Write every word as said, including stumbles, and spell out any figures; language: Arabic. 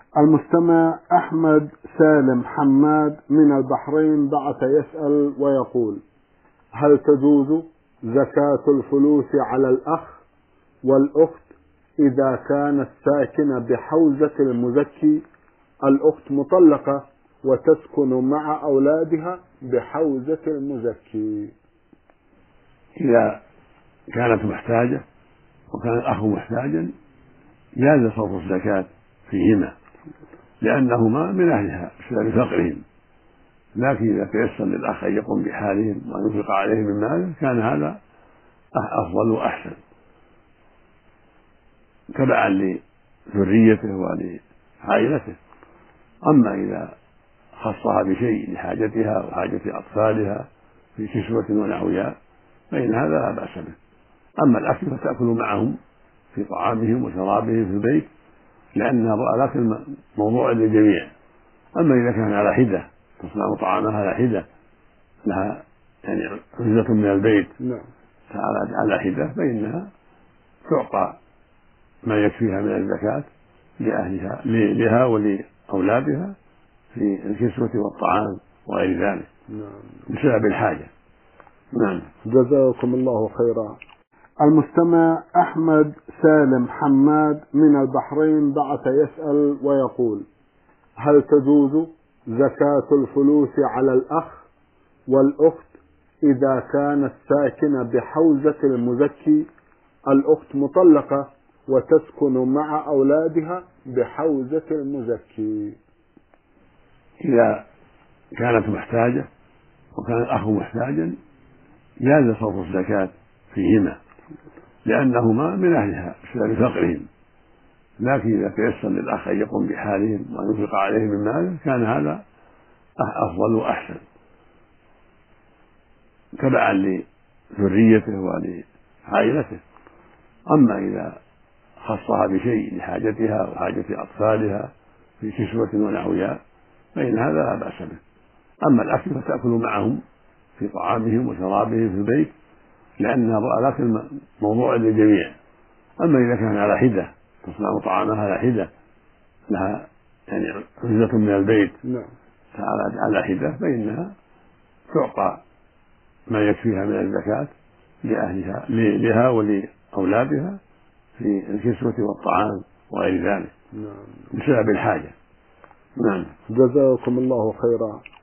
المستمع أحمد سالم حماد من البحرين بعث يسأل ويقول: هل تجوز زكاة الفلوس على الأخ والأخت إذا كانت ساكنة بحوزة المزكي؟ الأخت مطلقة وتسكن مع أولادها بحوزة المزكي. إذا كانت محتاجة وكان الأخ محتاجا جاز صرف الزكاة فيهما لأنهما من أهلها بسبب فقرهم، لكن إذا تيسر للأخ أن يقوم بحالهم وأن ينفق عليهم من ماله كان هذا أفضل وأحسن تبعا لذريته ولعائلته. أما إذا خصها بشيء لحاجتها وحاجة أطفالها في كسوة ونحوها فإن هذا لا بأس به. أما الأكل فتأكل معهم في طعامهم وشرابهم في البيت لأن الأكل موضوع للجميع. أما إذا كان على حدة تصنع طعامها على حدة لها يعني عزة من البيت على حدة فإنها تعطى ما يكفيها من الزكاة لأهلها لها ولأولادها في الكسوة والطعام وغير ذلك بسبب الحاجة. نعم. جزاكم الله خيرا. المستمع أحمد سالم حماد من البحرين بعث يسأل ويقول: هل تجوز زكاة الفلوس على الأخ والأخت إذا كانت ساكنة بحوزة المزكي؟ الأخت مطلقة وتسكن مع أولادها بحوزة المزكي. إذا كانت محتاجة وكان الأخ محتاجا جاز صرف الزكاة فيهما لأنهما من أهلها بسبب فقرهم، لكن إذا تيسر للأخ أن يقوم بحالهم وأن ينفق عليهم من ماله كان هذا أفضل وأحسن تبعا لذريته ولعائلته. أما إذا خصها بشيء لحاجتها وحاجة أطفالها في كسوة ونحوها فإن هذا لا بأس به. أما الأكل فتأكل معهم في طعامهم وشرابهم في البيت لأن الأكل موضوع للجميع. أما إذا كان على حدة تصنع طعامها على حدة لها يعني عزة من البيت على حدة فإنها تعطى ما يكفيها من الزكاة لأهلها لها ولأولادها في الكسوة والطعام وغير ذلك بسبب الحاجة. نعم. جزاكم الله خيرا.